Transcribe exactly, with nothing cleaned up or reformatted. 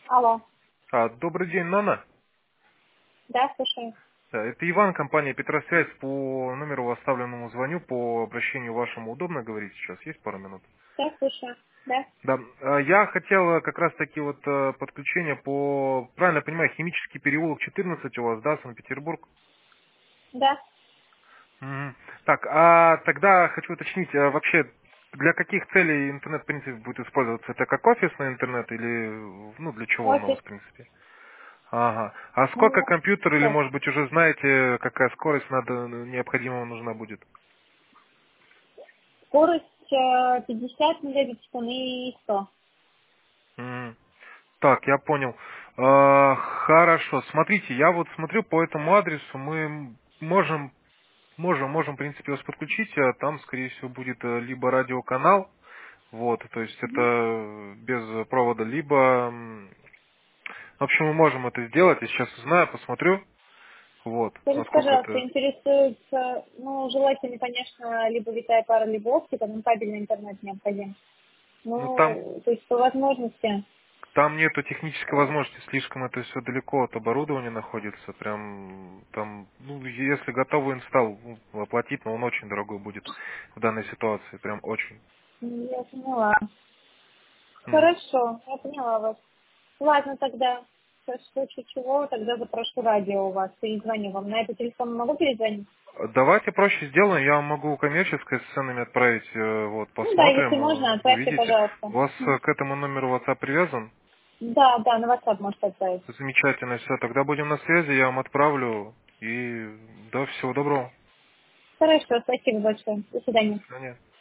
Алло. А, добрый день, Нана. Да, слушаю. Да, это Иван, компания Петросвязь. По номеру оставленному звоню, по обращению вашему удобно говорить сейчас? Есть пару минут? Да, слушаю. Да. Да, а, я хотел как раз таки вот э, подключение по, правильно я понимаю, химический переулок четырнадцать у вас, да, Санкт-Петербург? Да. Мгм. Так, а тогда хочу уточнить, а вообще для каких целей интернет, в принципе, будет использоваться? Это как офисный интернет или, ну, для чего он у Офис. вас, в принципе? Ага. А сколько Ну, компьютер, или, что? может быть, уже знаете, какая скорость надо, необходима нужна будет? Скорость э, пятьдесят мегабит в секунду и сто. Мгм. Так, я понял. А, хорошо. Смотрите, я вот смотрю по этому адресу, мы можем, можем, можем, в принципе, вас подключить, а там, скорее всего, будет э, либо радиоканал, вот, то есть Угу. это без провода, либо, м, в общем, мы можем это сделать, я сейчас узнаю, посмотрю, вот, Скажите, насколько пожалуйста, это. интересует, э, ну, желательно, конечно, либо витая пара, либо оптика, но кабельный интернет необходим. Ну, там Ну, то есть по возможности. Там нету технической возможности, слишком это все далеко от оборудования находится. Прям там, ну, если готовый инсталл ну, оплатить, но он очень дорогой будет в данной ситуации. Прям очень. М, Я поняла. Мгм. Хорошо, я поняла вас. Ладно, тогда, в случае чего, тогда запрошу радио у вас, перезвоню вам. На этот телефон могу перезвонить? Давайте проще сделаем. Я вам могу коммерческой с ценами отправить. э, Вот, Ну да, если посмотрим, можно, э, отправьте, увидите. пожалуйста. У вас М. э, к этому номеру WhatsApp привязан? Да, да, на WhatsApp можете отправить. Замечательно, все. Тогда будем на связи, я вам отправлю. И да, всего доброго. Хорошо, спасибо большое. До До свидания. свидания.